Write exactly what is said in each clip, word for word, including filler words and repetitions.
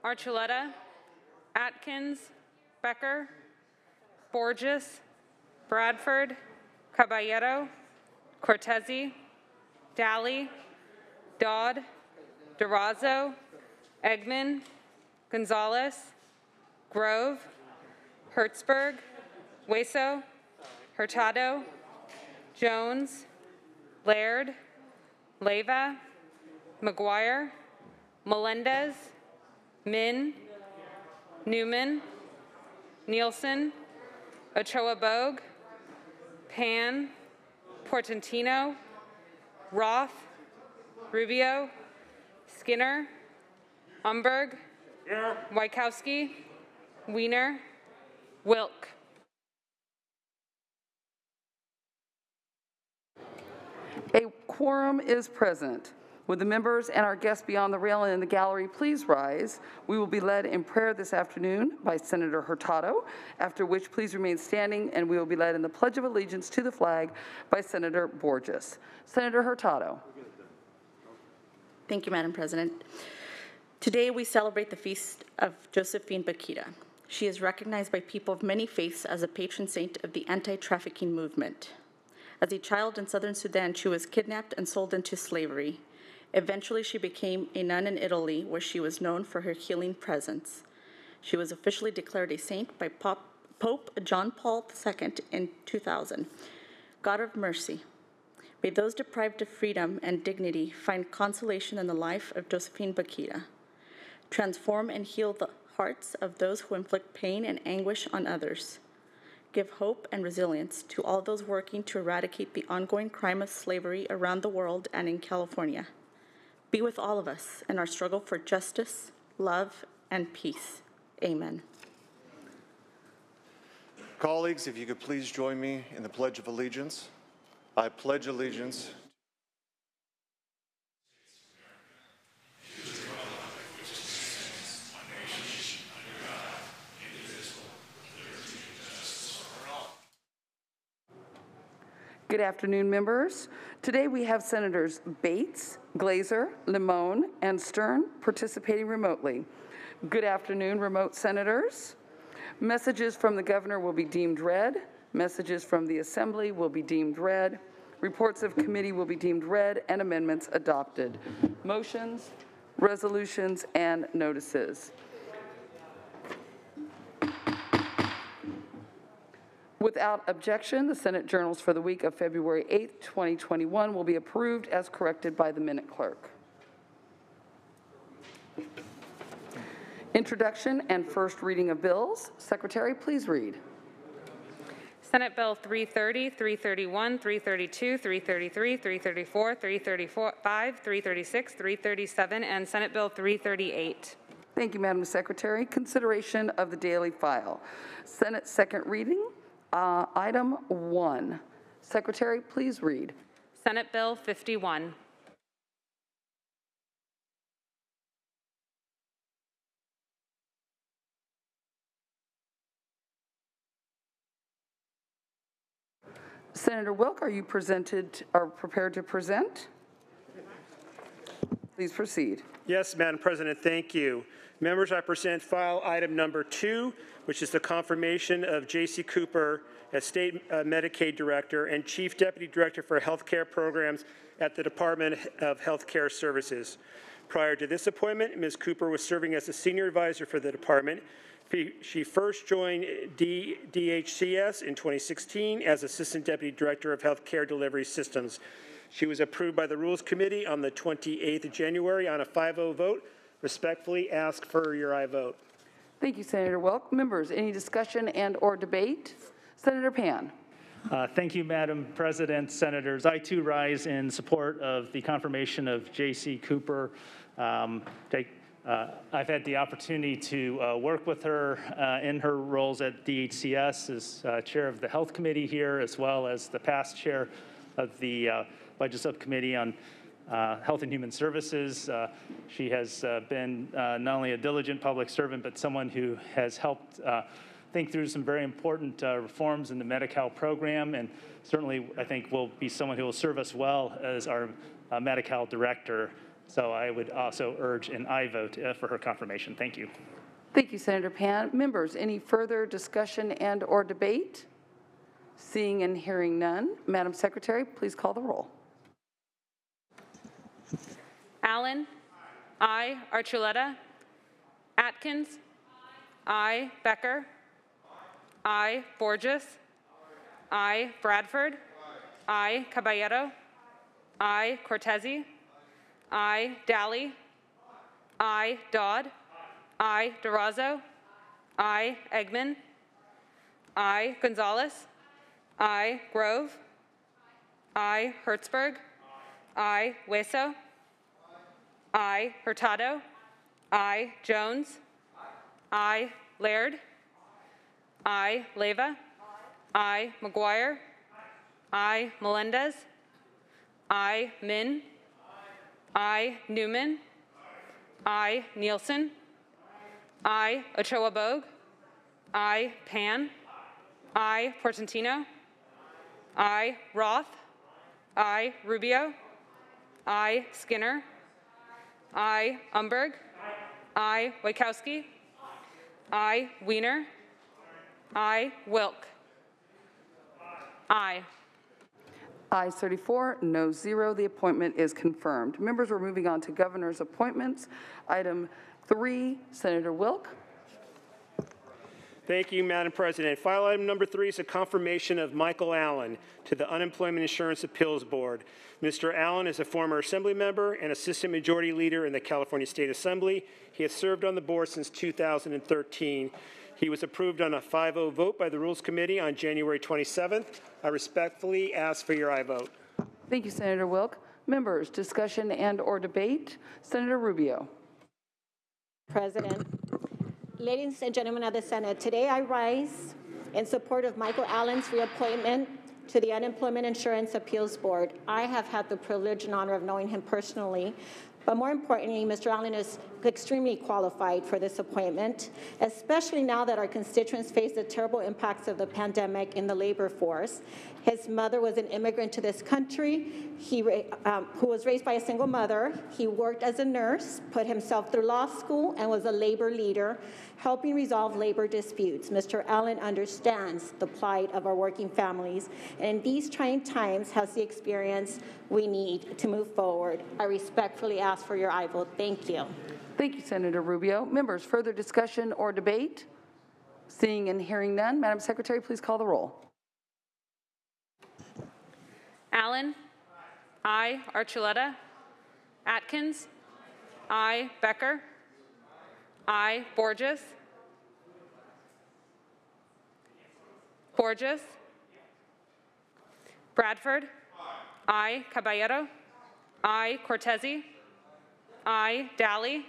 Archuleta, Atkins, Becker, Borges, Bradford, Caballero, Cortese, Daly, Dodd, Durazo, Eggman, Gonzalez, Grove, Hertzberg, Hueso, Hurtado, Jones, Laird, Leyva, McGuire, Melendez, Min, Newman, Nielsen, Ochoa Bogue, Pan, Portantino, Roth, Rubio, Skinner, Umberg, Here. Wykowski, Wiener, Wilk. A quorum is present. Would the members and our guests beyond the rail and in the gallery please rise? We will be led in prayer this afternoon by Senator Hurtado, after which please remain standing, and we will be led in the Pledge of Allegiance to the flag by Senator Borges. Senator Hurtado. Thank you, Madam President. Today we celebrate the feast of Josephine Bakhita. She is recognized by people of many faiths as a patron saint of the anti-trafficking movement. As a child in southern Sudan, she was kidnapped and sold into slavery. Eventually, she became a nun in Italy, where she was known for her healing presence. She was officially declared a saint by Pop, Pope John Paul the Second in two thousand. God of mercy, may those deprived of freedom and dignity find consolation in the life of Josephine Bakhita. Transform and heal the hearts of those who inflict pain and anguish on others. Give hope and resilience to all those working to eradicate the ongoing crime of slavery around the world and in California. Be with all of us in our struggle for justice, love, and peace. Amen. Colleagues, if you could please join me in the Pledge of Allegiance. I pledge allegiance Good afternoon, members. Today we have Senators Bates, Glazer, Limon, and Stern participating remotely. Good afternoon, remote senators. Messages from the governor will be deemed read. Messages from the assembly will be deemed read. Reports of committee will be deemed read and amendments adopted. Motions, resolutions, and notices. Without objection, the Senate journals for the week of February eighth, twenty twenty-one will be approved as corrected by the minute clerk. Introduction and first reading of bills. Secretary, please read. Senate Bill three thirty, three thirty-one, three thirty-two, three thirty-three, three thirty-four, three thirty-five, three thirty-six, three thirty-seven, and Senate Bill three thirty-eight. Thank you, Madam Secretary. Consideration of the daily file. Senate second reading. Uh, item one. Secretary, please read. Senate Bill fifty-one. Senator Wilk, are you presented or prepared to present? Please proceed. Yes, Madam President, thank you. Members, I present file item number two, which is the confirmation of J C Cooper as State uh, Medicaid Director and Chief Deputy Director for Healthcare Programs at the Department of Healthcare Services. Prior to this appointment, Miz Cooper was serving as a senior advisor for the department. She first joined D H C S in twenty sixteen as Assistant Deputy Director of Healthcare Delivery Systems. She was approved by the Rules Committee on the twenty-eighth of January on a five oh vote. Respectfully ask for your aye vote. Thank you, Senator Wilk. Members, any discussion and or debate? Senator Pan. Uh, thank you, Madam President. Senators, I too rise in support of the confirmation of J C Cooper. Um, take, uh, I've had the opportunity to uh, work with her uh, in her roles at D H C S as uh, chair of the Health Committee here, as well as the past chair of the uh, Budget Subcommittee on Uh, Health and Human Services. Uh, she has uh, been uh, not only a diligent public servant, but someone who has helped uh, think through some very important uh, reforms in the Medi-Cal program, and certainly I think will be someone who will serve us well as our uh, Medi-Cal director. So I would also urge an aye vote uh, for her confirmation. Thank you. Thank you, Senator Pan. Members, any further discussion and/or debate? Seeing and hearing none, Madam Secretary, please call the roll. Allen. Aye. Archuleta. Atkins. Aye. Becker. Aye. Borges. Aye. Bradford. Aye. Caballero. Aye. Cortese. Aye. Dally. Aye. Dodd. Aye. Durazo. Aye. Eggman. Aye. Gonzalez. Aye. Grove. Aye. Hertzberg. Aye. Hueso. Aye. Hurtado. Aye. Jones. Aye. Laird. Aye. Leyva. Aye. McGuire. Aye. Melendez. Aye. Min. Aye. Newman. Aye. Nielsen. Aye. Ochoa Bogue. Aye. Pan. Aye. Portantino. Aye. Roth. Aye. Rubio. Aye. Skinner. Aye. Umberg. Aye. Wachowski. Aye. Wiener. Aye. Wilk. Aye. Ayes thirty-four, no zero. The appointment is confirmed. Members, we're moving on to governor's appointments. Item three, Senator Wilk. Thank you, Madam President. File item number three is a confirmation of Michael Allen to the Unemployment Insurance Appeals Board. Mister Allen is a former Assembly member and Assistant Majority Leader in the California State Assembly. He has served on the board since two thousand thirteen. He was approved on a five oh vote by the Rules Committee on January twenty-seventh. I respectfully ask for your aye vote. Thank you, Senator Wilk. Members, discussion and/or debate? Senator Rubio. President, ladies and gentlemen of the Senate, today I rise in support of Michael Allen's reappointment to the Unemployment Insurance Appeals Board. I have had the privilege and honor of knowing him personally, but more importantly, Mister Allen is extremely qualified for this appointment, especially now that our constituents face the terrible impacts of the pandemic in the labor force. His mother was an immigrant to this country, he, um, who was raised by a single mother. He worked as a nurse, put himself through law school, and was a labor leader, helping resolve labor disputes. Mister Allen understands the plight of our working families, and in these trying times has the experience we need to move forward. I respectfully ask for your aye vote. Thank you. Thank you, Senator Rubio. Members, further discussion or debate? Seeing and hearing none, Madam Secretary, please call the roll. Allen. Aye. Archuleta. Atkins. Aye. Becker. Aye. Borges. Borges. Bradford. Aye. Caballero. Aye. Cortese. Aye. Dally.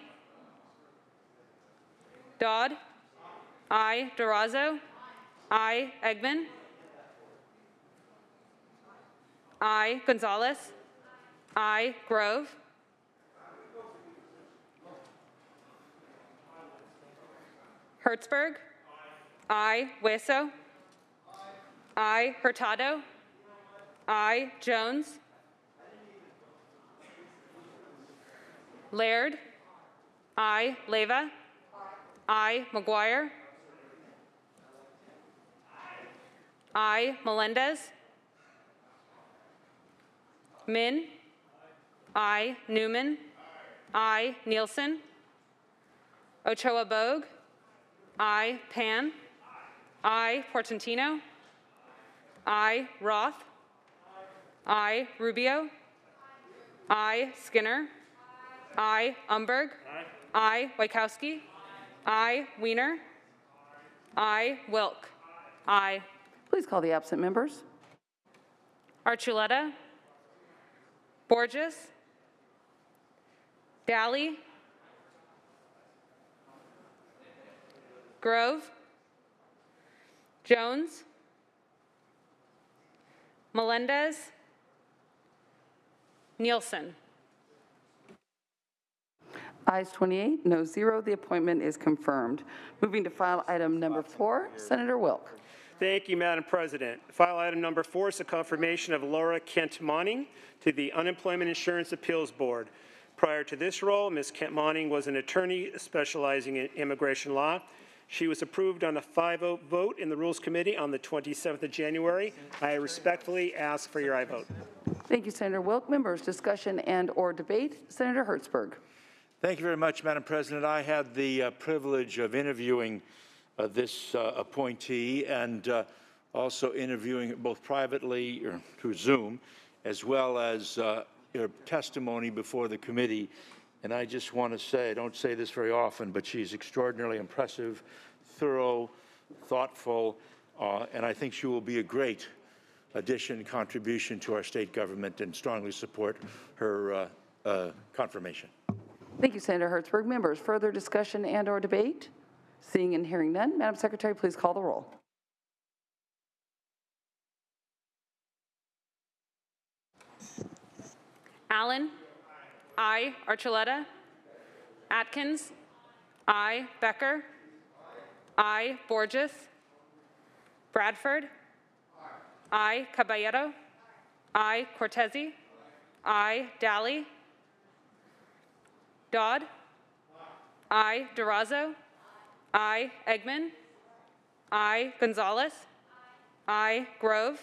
Dodd. Aye. Durazo. Aye. Eggman. Aye. Gonzalez. Aye. Grove. Hertzberg. Aye. Hueso. Aye. Hurtado. Aye. Jones. Laird. Aye. Leyva. Aye. McGuire. Aye. Melendez. Min. Aye. Newman. Aye. Nielsen. Ochoa Bogue. Aye. Pan. Aye. Portantino. Aye. Roth. Aye. Rubio. Aye. Skinner. Aye. Umberg. Aye. Wachowski. Aye. Wiener. Aye. Wilk. Aye. Please call the absent members. Archuleta. Borges. Dally. Grove. Jones. Melendez. Nielsen. Ayes twenty-eight, no zero. The appointment is confirmed. Moving to file item number four, Senator Wilk. Thank you, Madam President. File item number four is a confirmation of Laura Kent Monning to the Unemployment Insurance Appeals Board. Prior to this role, Miz Kent Monning was an attorney specializing in immigration law. She was approved on a five oh vote in the Rules Committee on the twenty-seventh of January. I respectfully ask for your aye vote. Thank you, Senator Wilk. Members, discussion and/or debate. Senator Hertzberg. Thank you very much, Madam President. I had the uh, privilege of interviewing uh, this uh, appointee and uh, also interviewing both privately or through Zoom, as well as uh, her testimony before the committee. And I just want to say, I don't say this very often, but she's extraordinarily impressive, thorough, thoughtful, uh, and I think she will be a great addition, contribution to our state government, and strongly support her uh, uh, confirmation. Thank you, Senator Hertzberg. Members, further discussion and/or debate? Seeing and hearing none, Madam Secretary, please call the roll. Allen. Aye. Archuleta. Atkins. Aye. Becker. Aye. Borges. Bradford. Aye. Caballero. Aye. Cortese. Aye. Daly. Dodd. Aye. Durazo. Aye. Eggman. Aye. Gonzalez. Aye. Grove.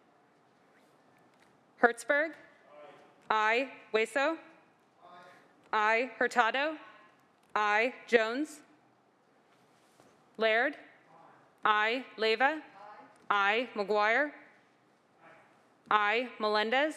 Hertzberg. Aye. Hueso. Aye. Hurtado. Aye. Jones. Laird. Aye. Leyva. Aye. McGuire. Aye. Melendez.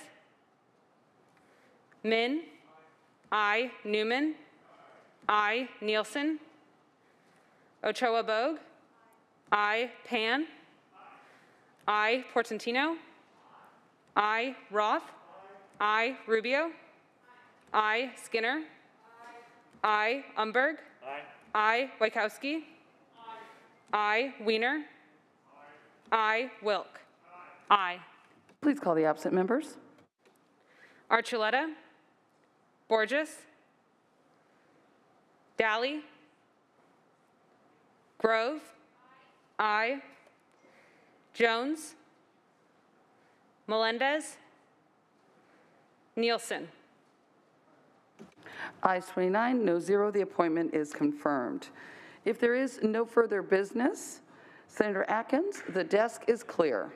Min. Aye. Newman. Aye. Nielsen. Ochoa Bogue. Aye. Pan. Aye. Portantino. Aye. Roth. Aye. Rubio. Aye. Skinner. Aye. Umberg. Aye. Aye. Wajkowski. Aye. Wiener. Aye. Wilk. Aye. Please call the absent members. Archuleta. Borges. Daly. Grove. Aye. Jones. Melendez. Nielsen. Ayes twenty-nine, no zero. The appointment is confirmed. If there is no further business, Senator Atkins, the desk is clear.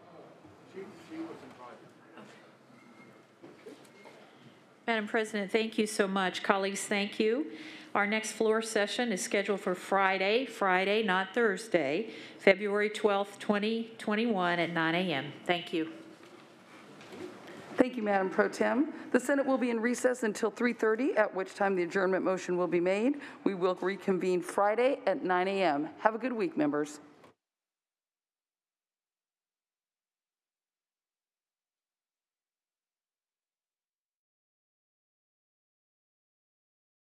Madam President, thank you so much. Colleagues, thank you. Our next floor session is scheduled for Friday, Friday, not Thursday, February twelfth, twenty twenty-one at nine a m Thank you. Thank you, Madam Pro Tem. The Senate will be in recess until three thirty, at which time the adjournment motion will be made. We will reconvene Friday at nine a m Have a good week, members.